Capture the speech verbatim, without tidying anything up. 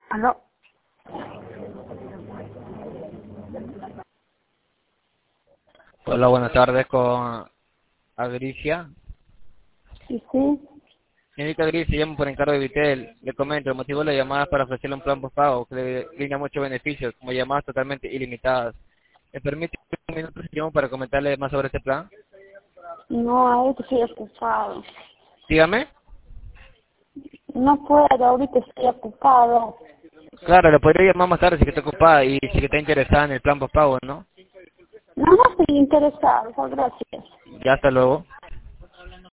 ¿Aló? Hola, buenas tardes con Agricia. Sí, sí. Señorita Agricia, llamo por encargo de Vitel. Le comento, el motivo de la llamada es para ofrecerle un plan postpago que le brinda muchos beneficios, como llamadas totalmente ilimitadas. ¿Me permite un minuto si llamo para comentarle más sobre este plan? No, ahorita estoy ocupado. Dígame. No puedo, ahorita estoy ocupado. Claro, le podría llamar más tarde si que está ocupada y si que está interesada en el plan postpago, ¿no? No, no estoy interesado, gracias. Ya hasta luego.